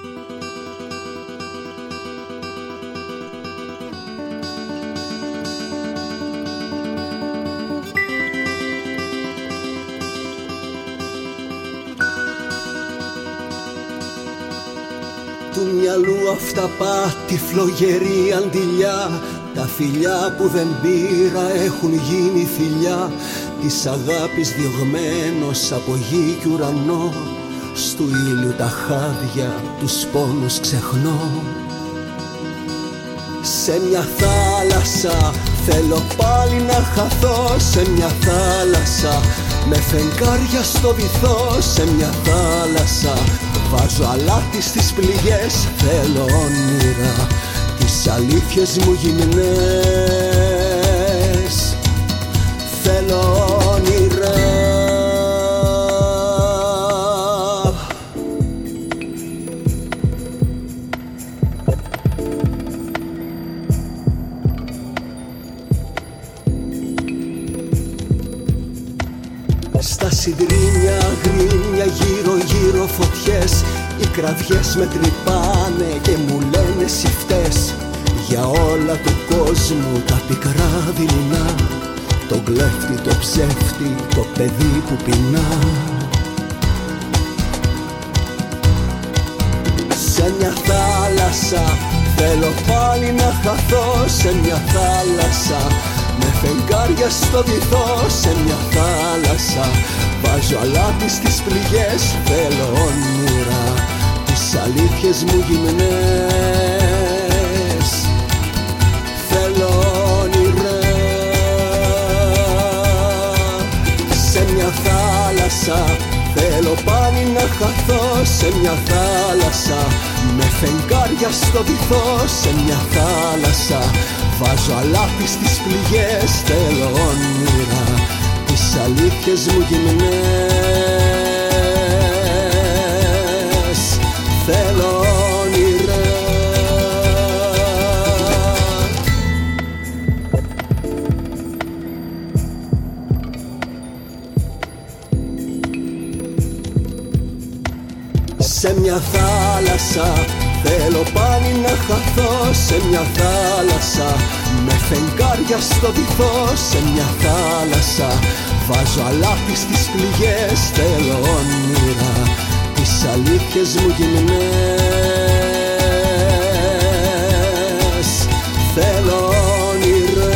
Του μυαλού αυταπάτη φλογερή αντιλιά, τα φιλιά που δεν πήρα έχουν γίνει θηλιά. Της αγάπης διωγμένος από γη κι ουρανό, στου ήλιου τα χάδια, τους πόνους ξεχνώ. Σε μια θάλασσα θέλω πάλι να χαθώ, σε μια θάλασσα με φεγγάρια στο βυθό, σε μια θάλασσα βάζω αλάτι στις πληγές. Θέλω όνειρα, τις αλήθειες μου γυμνές. Θέλω όνειρα. Στα συντρίμια γρήμια γύρω γύρω φωτιές, οι κραυγές με τρυπάνε και μου λένε εσύ φταίς για όλα του κόσμου τα πικρά δειλινά, τον κλέφτη, το ψεύτη, το παιδί που πεινά. Σε μια θάλασσα θέλω πάλι να χαθώ, σε μια θάλασσα με φεγγάρια στο βυθό, σε μια θάλασσα βάζω αλάτι στις πληγές. Θέλω όνειρα, τις αλήθειες μου γυμνές. Θέλω όνειρα. Σε μια θάλασσα θέλω πάλι να χαθώ, σε μια θάλασσα με φεγγάρια στο βυθό, σε μια θάλασσα βάζω αλάτι στις πληγές. Θέλω όνειρα, τις αλήθειες μου γυμνές. Θέλω όνειρα. Σε μια θάλασσα θέλω πάλι να χαθώ, σε μια θάλασσα με φεγγάρια στο βυθό, σε μια θάλασσα βάζω αλάτι στις πληγές. Θέλω όνειρα, τις αλήθειες μου γυμνές. Θέλω όνειρα.